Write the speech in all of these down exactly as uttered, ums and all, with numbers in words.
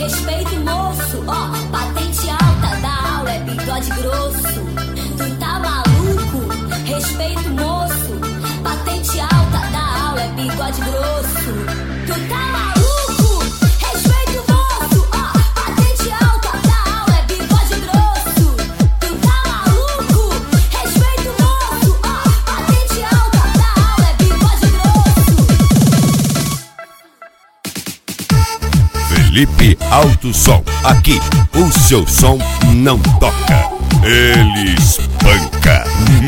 respeita o moço, ó, patente alta da aula é bigode grosso. Tu tá maluco? Respeita o moço, patente alta da aula é bigode grosso. Tu tá maluco? Respeita o moço, ó, patente alta da aula é bigode grosso. Tu tá maluco? Respeita o moço, ó, patente alta da aula é bigode grosso. Felipe Alto Som, aqui o seu som não toca, ele espanca.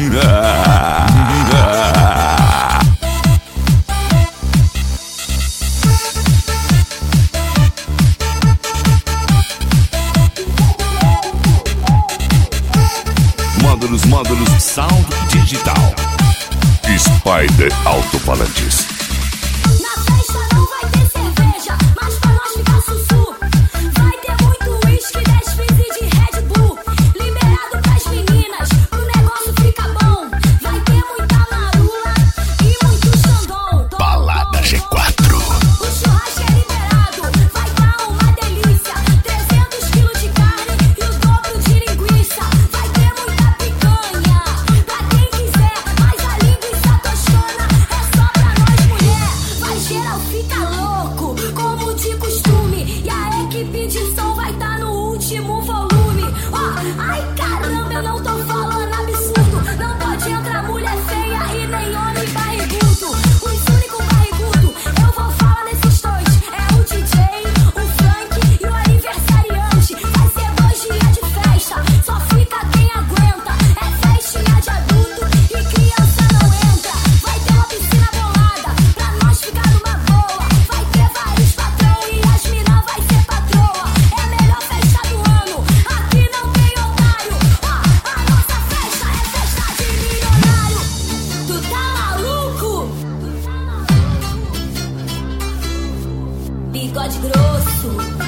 Módulos, módulos, sound digital. Spider Altofalantes. Na festa não vai ter cerveja, mas pra nós ficar sussu. Vai ter muito uísque, dez fizz de Red Bull. Liberado pras meninas, o negócio fica bom. Vai ter muita marula e muito xandão. Balada G quatro. O churrasco é liberado, vai dar uma delícia. trezentos quilos de carne e o dobro de linguiça. Vai ter muita picanha, pra quem quiser. Mas a linguiça toscana é só pra nós mulher. Vai geral fica louco, como de costume. E a equipe de som vai tá no último volume. Ó, ai caramba, eu não tô falando absurdo. Não pode entrar mulher feia e nem homem barrigudo. Os únicos barrigudo, eu vou falar nesses dois. É o D J, o funk e o aniversariante. Vai ser dois dias de festa, só fica quem aguenta. É festinha de adulto e criança não entra. Vai ter uma piscina bolada, pra nós ficar numa boa. Vai ter vários patrão e as mina vai ser patroa. É a melhor festa do ano, aqui não tem otário. Ó, a nossa festa é festa de milionário. Tu tá maluco? Bigode grosso.